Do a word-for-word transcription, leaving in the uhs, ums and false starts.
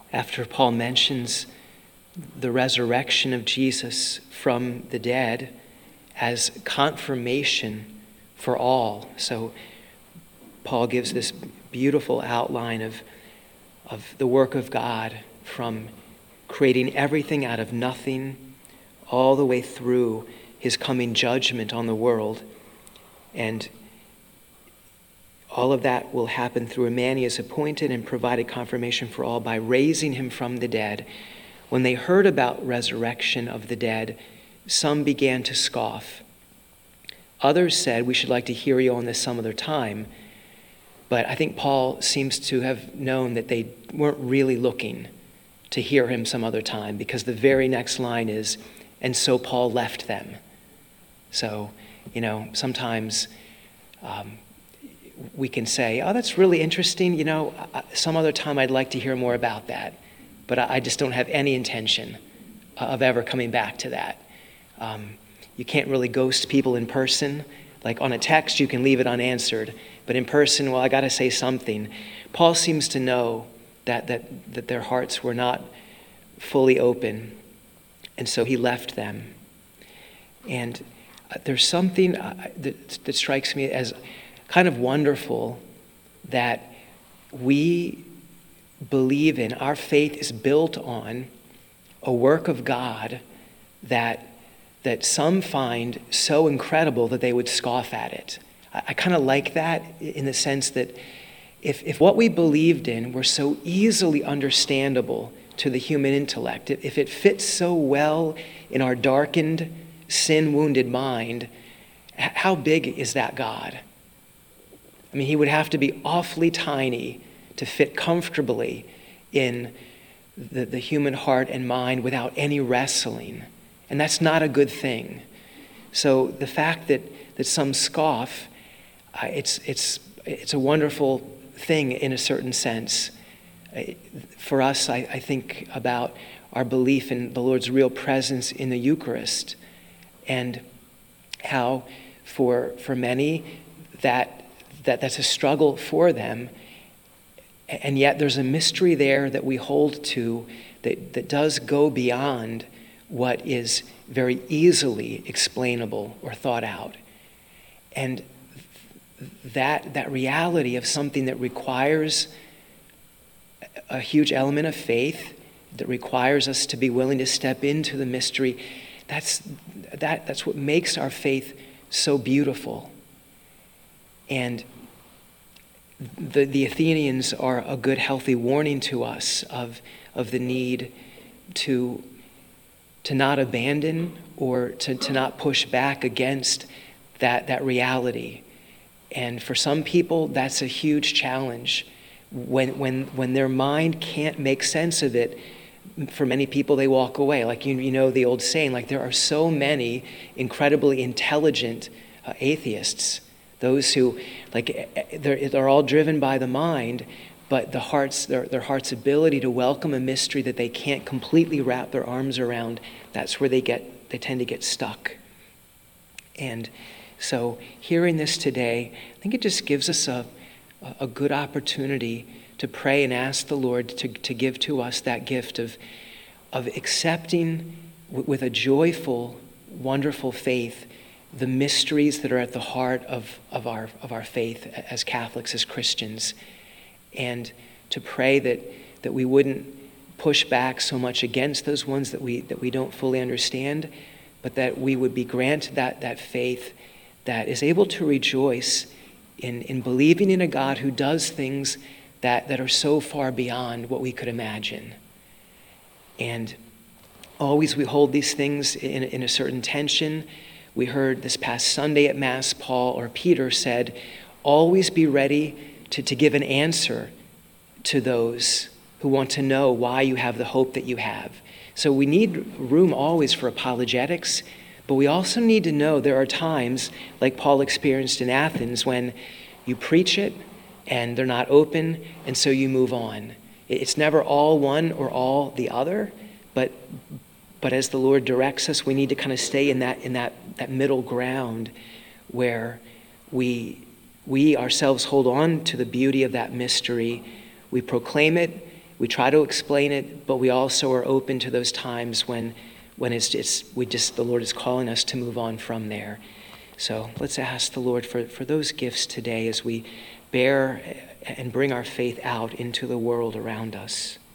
after Paul mentions the resurrection of Jesus from the dead as confirmation for all. So Paul gives this beautiful outline of, of the work of God from creating everything out of nothing all the way through his coming judgment on the world. And all of that will happen through a man he has appointed and provided confirmation for all by raising him from the dead. When they heard about resurrection of the dead, some began to scoff. Others said, we should like to hear you on this some other time. But I think Paul seems to have known that they weren't really looking to hear him some other time, because the very next line is, and so Paul left them. So, you know, sometimes um, we can say, oh, that's really interesting. You know, some other time I'd like to hear more about that. But I just don't have any intention of ever coming back to that. Um, you can't really ghost people in person. Like on a text, you can leave it unanswered. But in person, well, I got to say something. Paul seems to know that, that, that their hearts were not fully open. And so he left them. And there's something that, that strikes me as kind of wonderful that we believe in. Our faith is built on a work of God that that some find so incredible that they would scoff at it. I, I kind of like that in the sense that if, if what we believed in were so easily understandable to the human intellect, if it fits so well in our darkened, sin-wounded mind, how big is that God? I mean, he would have to be awfully tiny to fit comfortably in the, the human heart and mind without any wrestling. And that's not a good thing. So the fact that, that some scoff, uh, it's, it's, it's a wonderful thing in a certain sense. Uh, for us, I, I think about our belief in the Lord's real presence in the Eucharist, and how for, for many that, that that's a struggle for them. And yet there's a mystery there that we hold to that, that does go beyond what is very easily explainable or thought out. And that, that reality of something that requires a huge element of faith, that requires us to be willing to step into the mystery, that's, that, that's what makes our faith so beautiful. And The, the Athenians are a good, healthy warning to us of, of the need to, to not abandon or to, to not push back against that, that reality. And for some people, that's a huge challenge. When, when, when their mind can't make sense of it, for many people, they walk away. Like, you, you know the old saying, like there are so many incredibly intelligent uh, atheists. Those who, like, they're, they're all driven by the mind, but the heart's, their, their heart's ability to welcome a mystery that they can't completely wrap their arms around, that's where they get, they tend to get stuck. And so hearing this today, I think it just gives us a, a good opportunity to pray and ask the Lord to, to give to us that gift of, of accepting with a joyful, wonderful faith the mysteries that are at the heart of, of our of our faith as Catholics, as Christians, and to pray that that we wouldn't push back so much against those ones that we that we don't fully understand, but that we would be granted that that faith that is able to rejoice in, in believing in a God who does things that, that are so far beyond what we could imagine. And always we hold these things in, in a certain tension. We heard this past Sunday at Mass, Paul or Peter said, always be ready to, to give an answer to those who want to know why you have the hope that you have. So we need room always for apologetics, but we also need to know there are times, like Paul experienced in Athens, when you preach it and they're not open, and so you move on. It's never all one or all the other, but But as the Lord directs us, we need to kind of stay in that in that, that middle ground where we we ourselves hold on to the beauty of that mystery. We proclaim it, we try to explain it, but we also are open to those times when when it's just, we just, the Lord is calling us to move on from there. So let's ask the Lord for, for those gifts today as we bear and bring our faith out into the world around us.